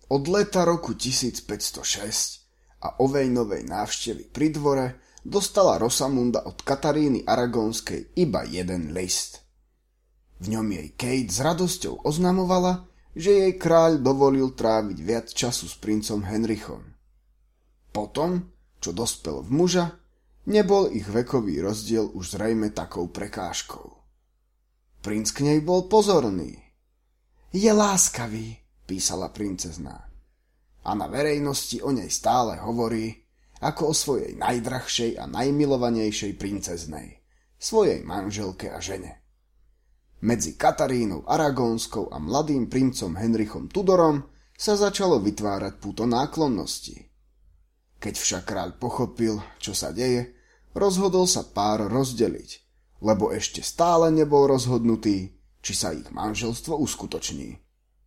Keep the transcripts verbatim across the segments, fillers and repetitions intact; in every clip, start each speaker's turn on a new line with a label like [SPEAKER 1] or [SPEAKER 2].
[SPEAKER 1] Od leta roku tisícpäťstošesť a Ovejnovej návštevy pri dvore dostala Rosamunda od Kataríny Aragónskej iba jeden list. V ňom jej Kate s radosťou oznamovala, že jej kráľ dovolil tráviť viac času s princom Henrichom. Potom, čo dospel v muža, nebol ich vekový rozdiel už zrejme takou prekážkou. Princ k nej bol pozorný. Je láskavý, písala princezná. A na verejnosti o nej stále hovorí ako o svojej najdrahšej a najmilovanejšej princeznej, svojej manželke a žene. Medzi Katarínou Aragónskou a mladým princom Henrichom Tudorom sa začalo vytvárať puto náklonnosti. Keď však kráľ pochopil, čo sa deje, rozhodol sa pár rozdeliť, lebo ešte stále nebol rozhodnutý, či sa ich manželstvo uskutoční.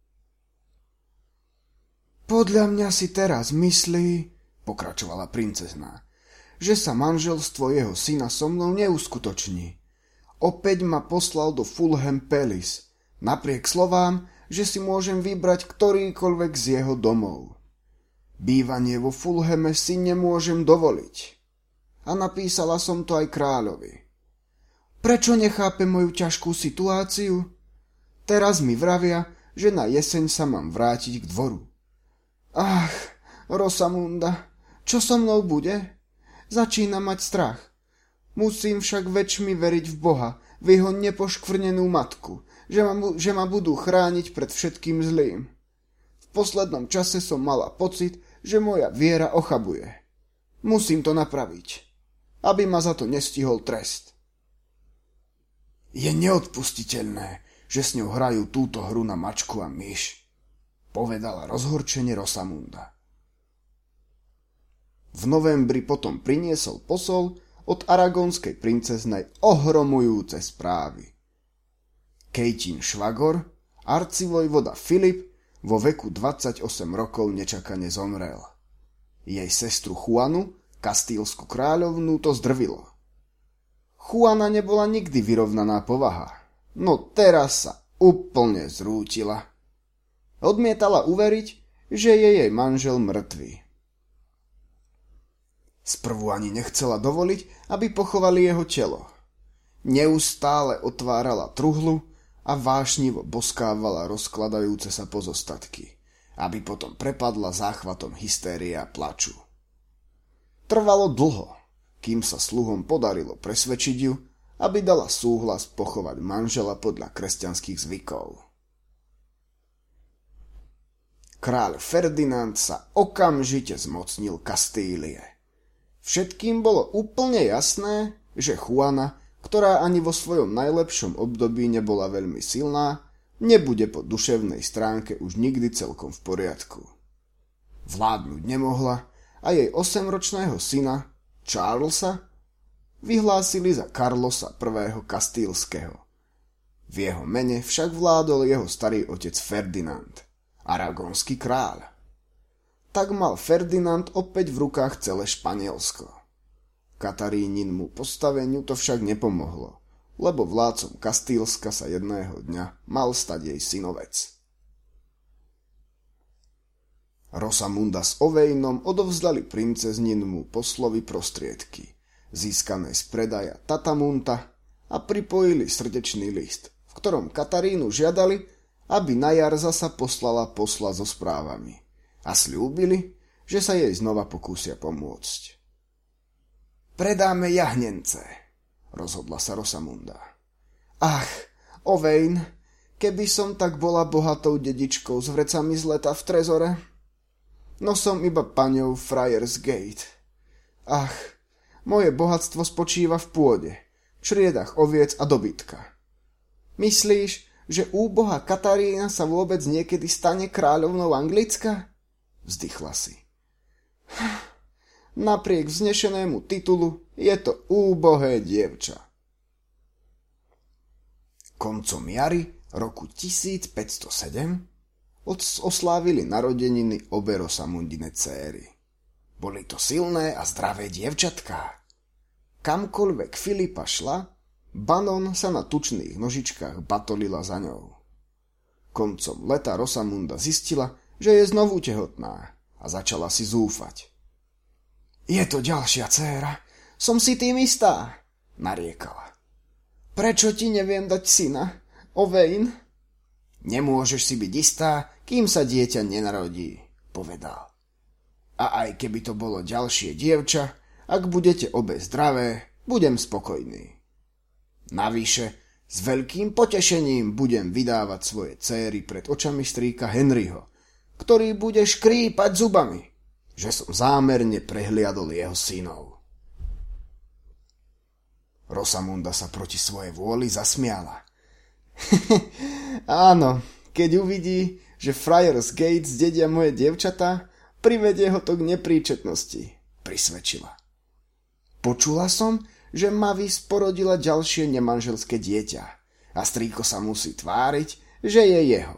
[SPEAKER 1] Podľa mňa si teraz myslí, pokračovala princezná, že sa manželstvo jeho syna so mnou neuskutoční. Opäť ma poslal do Fulham Palace, napriek slovám, že si môžem vybrať ktorýkoľvek z jeho domov. Bývanie vo Fulhame si nemôžem dovoliť. A napísala som to aj kráľovi. Prečo nechápe moju ťažkú situáciu? Teraz mi vravia, že na jeseň sa mám vrátiť k dvoru. Ach, Rosamunda, čo so mnou bude? Začína mať strach. Musím však väčšmi veriť v Boha, v jeho nepoškvrnenú matku, že ma, že ma budú chrániť pred všetkým zlým. V poslednom čase som mala pocit, že moja viera ochabuje. Musím to napraviť, aby ma za to nestihol trest. Je neodpustiteľné, že s ňou hrajú túto hru na mačku a myš, povedala rozhorčene Rosamunda. V novembri potom priniesol posol od aragónskej princeznej ohromujúce správy. Kejtin švagor, arcivojvoda Filip, vo veku dvadsaťosem rokov nečakane zomrel. Jej sestru Juanu, kastílsku kráľovnú, to zdrvilo. Juana nebola nikdy vyrovnaná povaha, no teraz sa úplne zrútila. Odmietala uveriť, že je jej manžel mŕtvý. Sprvu ani nechcela dovoliť, aby pochovali jeho telo. Neustále otvárala truhlu a vášnivo boskávala rozkladajúce sa pozostatky, aby potom prepadla záchvatom hystérie a plaču. Trvalo dlho, kým sa sluhom podarilo presvedčiť ju, aby dala súhlas pochovať manžela podľa kresťanských zvykov. Kráľ Ferdinand sa okamžite zmocnil Kastílie. Všetkým bolo úplne jasné, že Juana, ktorá ani vo svojom najlepšom období nebola veľmi silná, nebude po duševnej stránke už nikdy celkom v poriadku. Vládnuť nemohla a jej osemročného syna, Charlesa, vyhlásili za Carlosa prvého kastílskeho. V jeho mene však vládol jeho starý otec Ferdinand, aragónsky kráľ. Tak mal Ferdinand opäť v rukách celé Španielsko. Kataríninmu postaveniu to však nepomohlo, lebo vládcom Kastílska sa jedného dňa mal stať jej synovec. Rosamunda s Ovejnom odovzdali princezninmu poslovi prostriedky, získané z predaja Tatamunta, a pripojili srdečný list, v ktorom Katarínu žiadali, aby na jar zasa poslala posla so správami, a sľúbili, že sa jej znova pokúsia pomôcť. Predáme jahnence, rozhodla sa Rosamunda. Ach, Ovejn, keby som tak bola bohatou dedičkou s vrecami z leta v trezore, no som iba paňou Friars Gate. Ach, moje bohatstvo spočíva v pôde, čriedach oviec a dobytka. Myslíš, že úbohá Katarína sa vôbec niekedy stane kráľovnou Anglicka? Vzdychla si. Napriek vznešenému titulu je to úbohé dievča. Koncom jary roku tisícpäťstosedem oslávili narodeniny obe Rosamundine céry. Boli to silné a zdravé dievčatká. Kamkoľvek Filipa šla, Banon sa na tučných nožičkách batolila za ňou. Koncom leta Rosamunda zistila, že je znovu tehotná a začala si zúfať. Je to ďalšia dcéra, som si tým istá, nariekala. Prečo ti neviem dať syna, Owain? Nemôžeš si byť istá, kým sa dieťa nenarodí, povedal. A aj keby to bolo ďalšie dievča, ak budete obe zdravé, budem spokojný. Navyše, s veľkým potešením budem vydávať svoje céry pred očami strýka Henryho, ktorý bude škrípať zubami, že som zámerne prehliadol jeho synov. Rosamunda sa proti svojej vôli zasmiala. Áno, keď uvidí, že Friars Gate zdedia moje dievčatá, privedie ho to k nepríčetnosti, prisvedčila. Počula som, že Mavis porodila ďalšie nemanželské dieťa a strýko sa musí tváriť, že je jeho.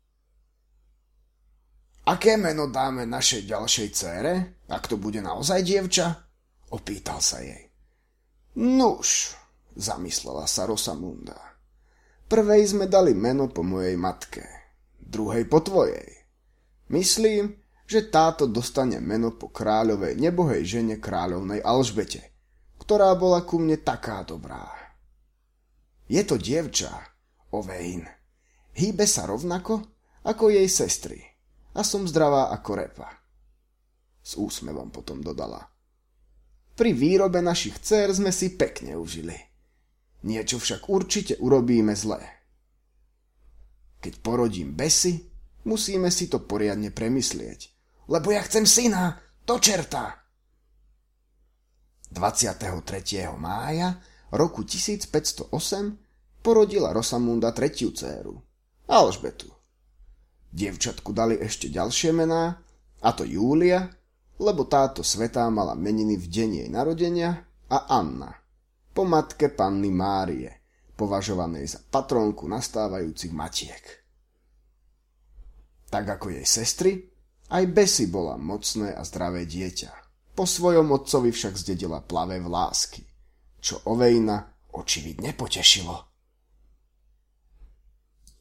[SPEAKER 1] Aké meno dáme našej ďalšej dcére, ak to bude naozaj dievča? Opýtal sa jej. Nuž, zamyslela sa Rosamunda. Prvej sme dali meno po mojej matke, druhej po tvojej. Myslím, že táto dostane meno po kráľovej nebohej žene kráľovnej Alžbete, ktorá bola ku mne taká dobrá. Je to dievča, Owain. Hýbe sa rovnako ako jej sestry a som zdravá ako repa. S úsmevom potom dodala. Pri výrobe našich dcér sme si pekne užili. Niečo však určite urobíme zlé. Keď porodím Bessie, musíme si to poriadne premyslieť, lebo ja chcem syna, do čerta. dvadsiateho tretieho mája roku tisícpäťstoosem porodila Rosamunda tretiu dcéru, Alžbetu. Dievčatku dali ešte ďalšie mená, a to Júlia, lebo táto svätá mala meniny v deň jej narodenia, a Anna, po matke panny Márie, považovanej za patrónku nastávajúcich matiek. Tak ako jej sestry, aj Bessie bola mocné a zdravé dieťa. Po svojom otcovi však zdedila plavé vlásky, čo Owaina očividne potešilo.